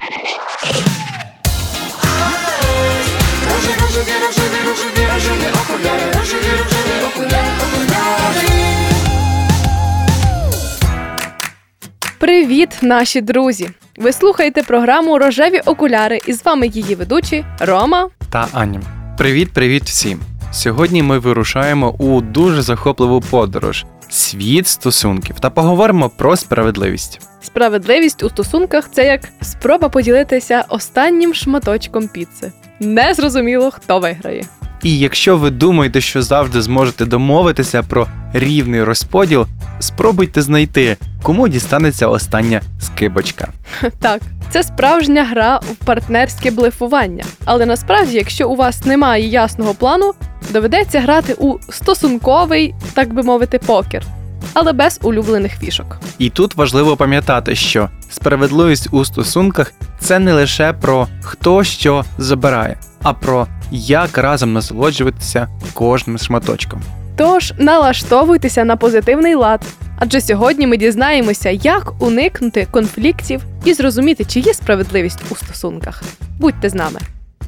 Привіт, наші друзі! Ви слухаєте програму «Рожеві окуляри» і з вами її ведучі Рома та Аня. Привіт всім! Сьогодні ми вирушаємо у дуже захопливу подорож – світ стосунків та поговоримо про справедливість. Справедливість у стосунках – це як спроба поділитися останнім шматочком піци. Не зрозуміло, хто виграє. І якщо ви думаєте, що завжди зможете домовитися про рівний розподіл, спробуйте знайти, кому дістанеться остання скибочка. Так, це справжня гра в партнерське блефування. Але насправді, якщо у вас немає ясного плану, доведеться грати у стосунковий, так би мовити, покер. Але без улюблених фішок. І тут важливо пам'ятати, що справедливість у стосунках – це не лише про хто що забирає, а про як разом насолоджуватися кожним шматочком. Тож налаштовуйтеся на позитивний лад, адже сьогодні ми дізнаємося, як уникнути конфліктів і зрозуміти, чи є справедливість у стосунках. Будьте з нами!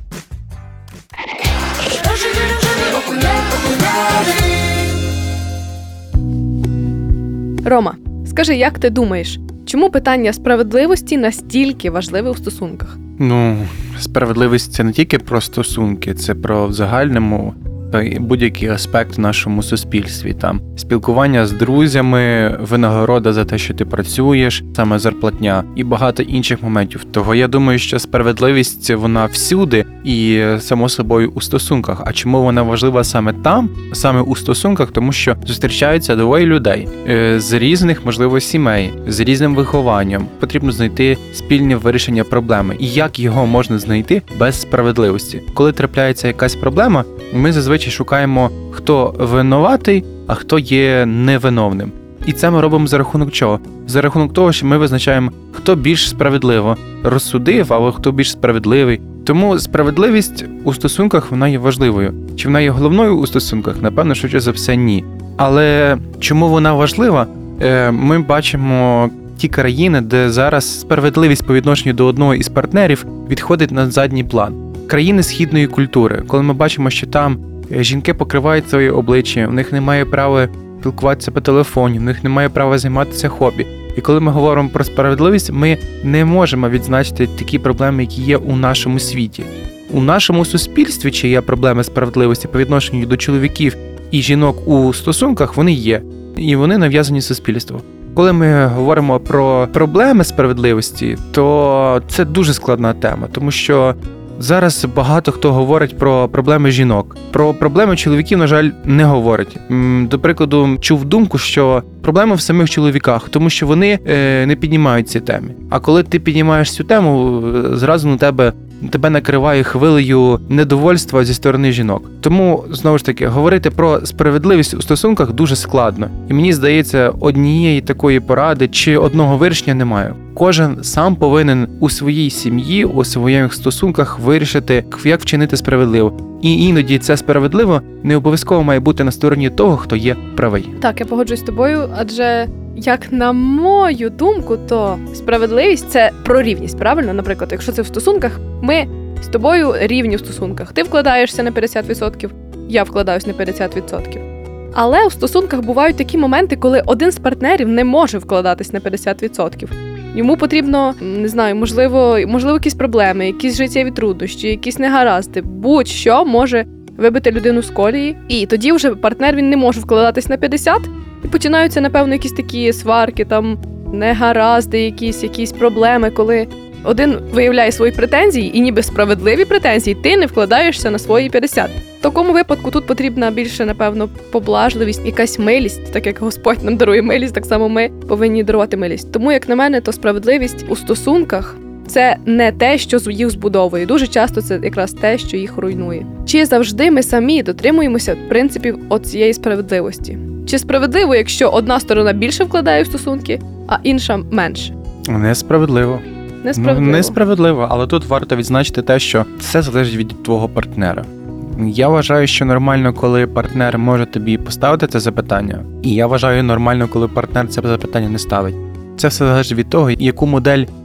Рома, скажи, як ти думаєш, чому питання справедливості настільки важливе у стосунках? Справедливість – це не тільки про стосунки, це про в загальному будь-який аспект в нашому суспільстві. Там спілкування з друзями, винагорода за те, що ти працюєш, саме зарплатня і багато інших моментів. Того я думаю, що справедливість вона всюди і само собою у стосунках. А чому вона важлива саме там, саме у стосунках? Тому що зустрічаються двоє людей з різних, можливо, сімей, з різним вихованням. Потрібно знайти спільне вирішення проблеми. І як його можна знайти без справедливості? Коли трапляється якась проблема, ми зазвичай шукаємо, хто винуватий, а хто є невиновним. І це ми робимо за рахунок чого? За рахунок того, що ми визначаємо, хто більш справедливо розсудив, або хто більш справедливий. Тому справедливість у стосунках, вона є важливою. Чи вона є головною у стосунках? Напевно, швидше за все, ні. Але чому вона важлива? Ми бачимо ті країни, де зараз справедливість по відношенню до одного із партнерів відходить на задній план. Країни східної культури, коли ми бачимо, що там жінки покривають своє обличчя, в них немає права спілкуватися по телефоні, в них немає права займатися хобі. І коли ми говоримо про справедливість, ми не можемо відзначити такі проблеми, які є у нашому світі. У нашому суспільстві, чи є проблеми справедливості по відношенню до чоловіків і жінок у стосунках, вони є. І вони нав'язані суспільству. Коли ми говоримо про проблеми справедливості, то це дуже складна тема, тому що зараз багато хто говорить про проблеми жінок. Про проблеми чоловіків, на жаль, не говорять. До прикладу, чув думку, що проблема в самих чоловіках, тому що вони не піднімають ці теми. А коли ти піднімаєш цю тему, зразу на тебе накриває хвилею недовольства зі сторони жінок. Тому, знову ж таки, говорити про справедливість у стосунках дуже складно. І мені здається, однієї такої поради чи одного вирішення немає. Кожен сам повинен у своїй сім'ї, у своїх стосунках вирішити, як вчинити справедливо. І іноді це справедливо не обов'язково має бути на стороні того, хто є правий. Так, я погоджуюсь з тобою, адже, як на мою думку, то справедливість – це про рівність, правильно? Наприклад, якщо це в стосунках, ми з тобою рівні в стосунках. Ти вкладаєшся на 50%, я вкладаюсь на 50%. Але у стосунках бувають такі моменти, коли один з партнерів не може вкладатись на 50%. Йому потрібно, не знаю, можливо, якісь проблеми, якісь життєві труднощі, якісь негаразди. Будь-що може вибити людину з колії. І тоді вже партнер, він не може вкладатись на 50%. І починаються, напевно, якісь такі сварки, там, негаразди, якісь проблеми, коли один виявляє свої претензії, і ніби справедливі претензії, ти не вкладаєшся на свої 50%. В такому випадку тут потрібна більше, напевно, поблажливість, якась милість. Так як Господь нам дарує милість, так само ми повинні дарувати милість. Тому, як на мене, то справедливість у стосунках – це не те, що їх збудовує. Дуже часто це якраз те, що їх руйнує. Чи завжди ми самі дотримуємося принципів цієї справедливості? Чи справедливо, якщо одна сторона більше вкладає в стосунки, а інша менше? Несправедливо. Несправедливо, але тут варто відзначити те, що все залежить від твого партнера. Я вважаю, що нормально, коли партнер може тобі поставити це запитання, і я вважаю нормально, коли партнер це запитання не ставить. Це все залежить від того, яку модель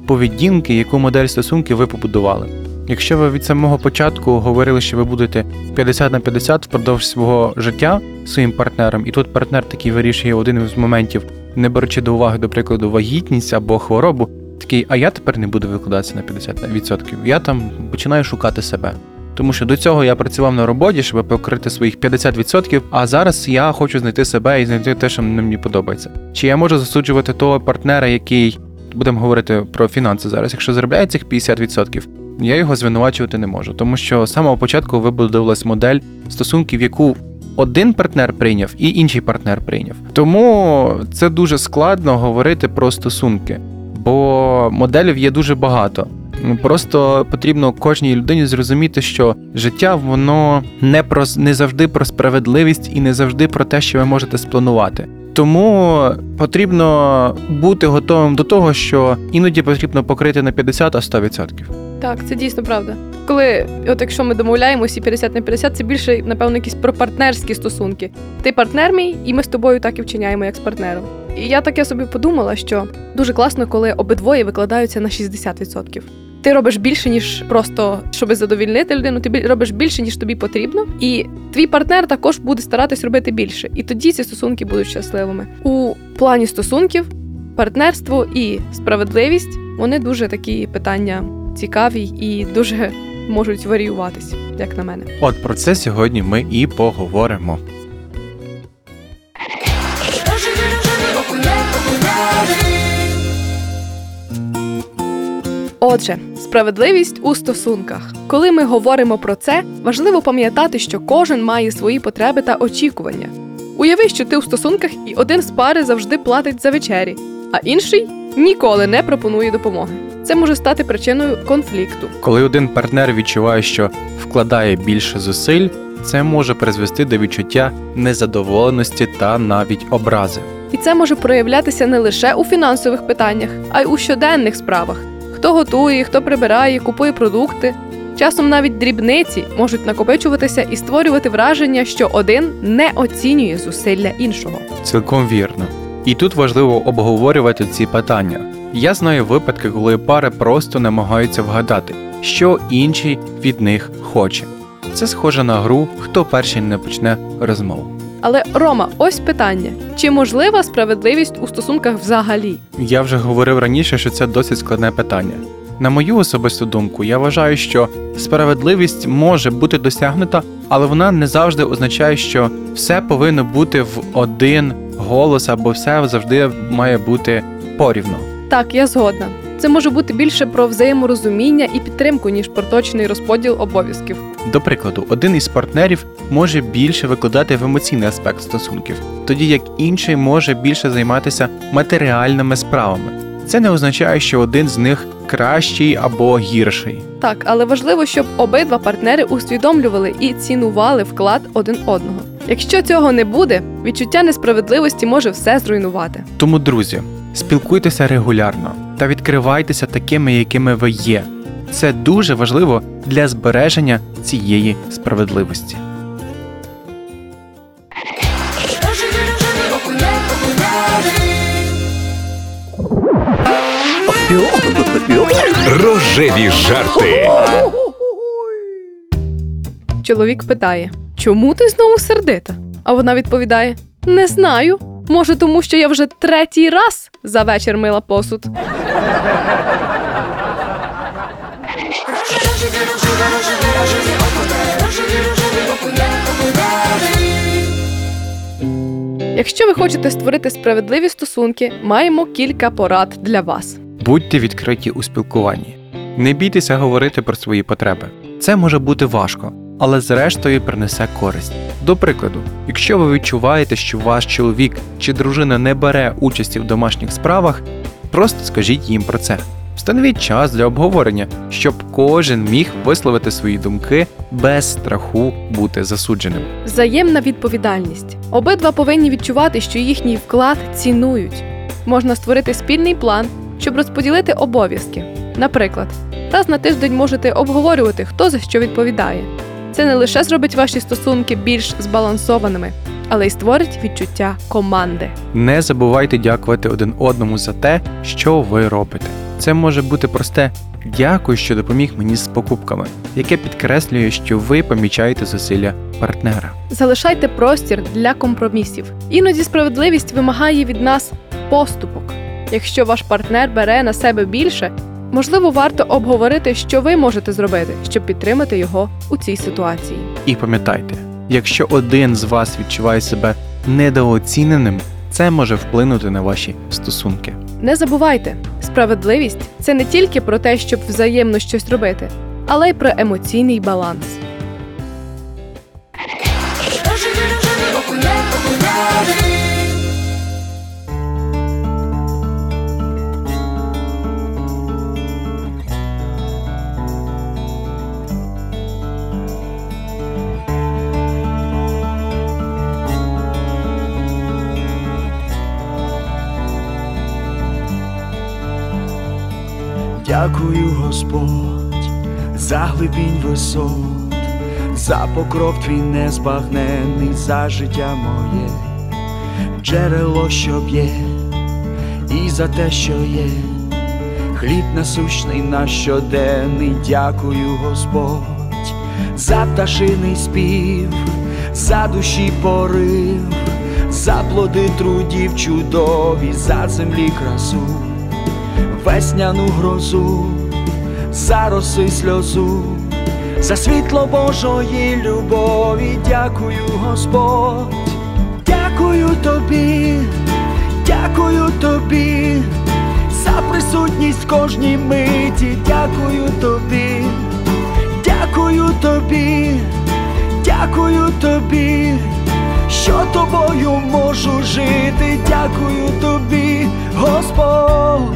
поведінки, яку модель стосунків ви побудували. Якщо ви від самого початку говорили, що ви будете 50 на 50 впродовж свого життя своїм партнером, і тут партнер такий вирішує один із моментів, не беручи до уваги, до прикладу, вагітність або хворобу, такий, а я тепер не буду викладатися на 50%, я там починаю шукати себе. Тому що до цього я працював на роботі, щоб покрити своїх 50%, а зараз я хочу знайти себе і знайти те, що мені подобається. Чи я можу засуджувати того партнера, який, будемо говорити про фінанси зараз, якщо заробляє цих 50%, я його звинувачувати не можу, тому що з самого початку вибудовувалась модель стосунків, яку один партнер прийняв і інший партнер прийняв. Тому це дуже складно говорити про стосунки, бо моделів є дуже багато. Просто потрібно кожній людині зрозуміти, що життя, воно не завжди про справедливість і не завжди про те, що ви можете спланувати. Тому потрібно бути готовим до того, що іноді потрібно покрити не 50, а 100%. Так, це дійсно правда. Коли, якщо ми домовляємося 50 на 50, це більше, напевно, якісь про партнерські стосунки. Ти партнер мій, і ми з тобою так і вчиняємо, як з партнером. І я таке собі подумала, що дуже класно, коли обидвоє викладаються на 60%. Ти робиш більше, ніж просто, щоб задовільнити людину, ти робиш більше, ніж тобі потрібно, і твій партнер також буде старатись робити більше. І тоді ці стосунки будуть щасливими. У плані стосунків, партнерство і справедливість, вони дуже такі питання цікаві і дуже можуть варіюватись, як на мене. От про це сьогодні ми і поговоримо. Отже, справедливість у стосунках. Коли ми говоримо про це, важливо пам'ятати, що кожен має свої потреби та очікування. Уяви, що ти у стосунках і один з пари завжди платить за вечері, а інший ніколи не пропонує допомоги. Це може стати причиною конфлікту. Коли один партнер відчуває, що вкладає більше зусиль, це може призвести до відчуття незадоволеності та навіть образи. І це може проявлятися не лише у фінансових питаннях, а й у щоденних справах. Хто готує, хто прибирає, купує продукти. Часом навіть дрібниці можуть накопичуватися і створювати враження, що один не оцінює зусилля іншого. Цілком вірно. І тут важливо обговорювати ці питання. Я знаю випадки, коли пари просто намагаються вгадати, що інший від них хоче. Це схоже на гру «Хто перший не почне розмову». Але, Рома, ось питання. Чи можлива справедливість у стосунках взагалі? Я вже говорив раніше, що це досить складне питання. На мою особисту думку, я вважаю, що справедливість може бути досягнута, але вона не завжди означає, що все повинно бути в один голос, або все завжди має бути порівно. Так, я згодна. Це може бути більше про взаєморозуміння і підтримку, ніж про точний розподіл обов'язків. До прикладу, один із партнерів може більше викладати в емоційний аспект стосунків, тоді як інший може більше займатися матеріальними справами. Це не означає, що один з них кращий або гірший. Так, але важливо, щоб обидва партнери усвідомлювали і цінували вклад один одного. Якщо цього не буде, відчуття несправедливості може все зруйнувати. Тому, друзі, спілкуйтеся регулярно та відкривайтеся такими, якими ви є. Це дуже важливо для збереження цієї справедливості. Рожеві жарти. Чоловік питає: «Чому ти знову сердита?» А вона відповідає: «Не знаю. Може, тому що я вже 3-й раз за вечір мила посуд». Якщо ви хочете створити справедливі стосунки, маємо кілька порад для вас. Будьте відкриті у спілкуванні. Не бійтеся говорити про свої потреби. Це може бути важко, але зрештою принесе користь. До прикладу, якщо ви відчуваєте, що ваш чоловік чи дружина не бере участі в домашніх справах, просто скажіть їм про це. Встановіть час для обговорення, щоб кожен міг висловити свої думки без страху бути засудженим. Взаємна відповідальність. Обидва повинні відчувати, що їхній вклад цінують. Можна створити спільний план, щоб розподілити обов'язки. Наприклад, раз на тиждень можете обговорювати, хто за що відповідає. Це не лише зробить ваші стосунки більш збалансованими, але й створить відчуття команди. Не забувайте дякувати один одному за те, що ви робите. Це може бути просте «дякую, що допоміг мені з покупками», яке підкреслює, що ви помічаєте зусилля партнера. Залишайте простір для компромісів. Іноді справедливість вимагає від нас поступок. Якщо ваш партнер бере на себе більше, можливо, варто обговорити, що ви можете зробити, щоб підтримати його у цій ситуації. І пам'ятайте, якщо один з вас відчуває себе недооціненим, це може вплинути на ваші стосунки. Не забувайте, справедливість – це не тільки про те, щоб взаємно щось робити, але й про емоційний баланс. Дякую, Господь, за глибінь висот, за покров твій незбагненний, за життя моє, джерело, що б'є, і за те, що є, хліб насущний наш щоденний. Дякую, Господь, за пташиний спів, за душі порив, за плоди трудів чудові, за землі красу, весняну грозу, за роси сльозу, за світло Божої любові. Дякую, Господь, дякую тобі, дякую тобі, за присутність в кожній миті. Дякую тобі, дякую тобі, дякую тобі, що тобою можу жити. Дякую тобі, Господь.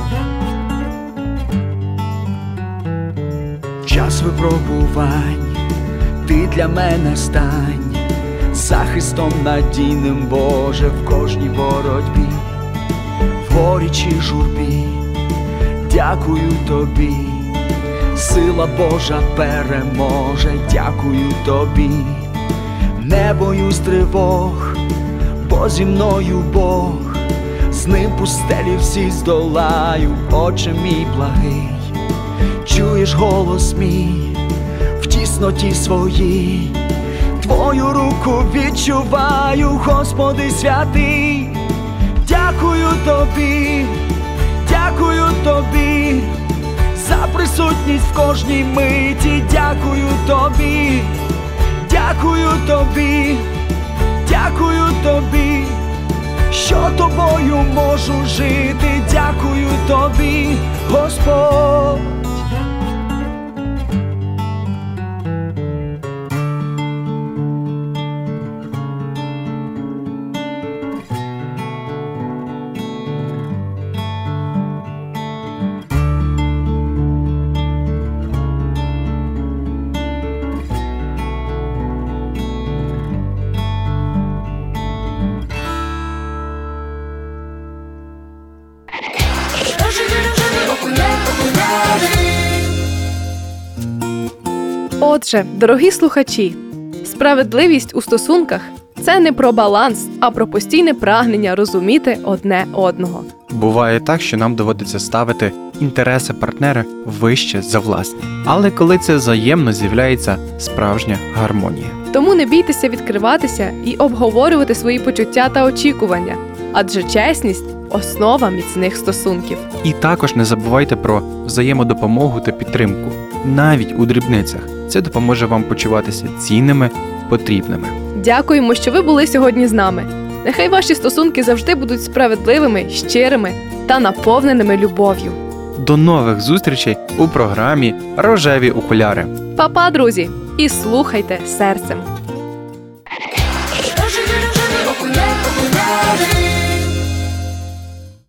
Час випробувань, ти для мене стань захистом надійним, Боже, в кожній боротьбі, в горі чи журбі. Дякую тобі, сила Божа переможе. Дякую тобі, не боюсь тривог, бо зі мною Бог, з ним пустелі всі здолаю. Отче мій благий, чуєш голос мій в тісноті своїй, твою руку відчуваю, Господи святий. Дякую тобі, дякую тобі, за присутність в кожній миті. Дякую тобі, дякую тобі, дякую тобі, що тобою можу жити. Дякую тобі, Господь. Отже, дорогі слухачі, справедливість у стосунках – це не про баланс, а про постійне прагнення розуміти одне одного. Буває так, що нам доводиться ставити інтереси партнера вище за власні. Але коли це взаємно, з'являється справжня гармонія. Тому не бійтеся відкриватися і обговорювати свої почуття та очікування, адже чесність – основа міцних стосунків. І також не забувайте про взаємодопомогу та підтримку, навіть у дрібницях. Це допоможе вам почуватися цінними, потрібними. Дякуємо, що ви були сьогодні з нами. Нехай ваші стосунки завжди будуть справедливими, щирими та наповненими любов'ю. До нових зустрічей у програмі «Рожеві окуляри». Па-па, друзі! І слухайте серцем! Рожеві окуляри.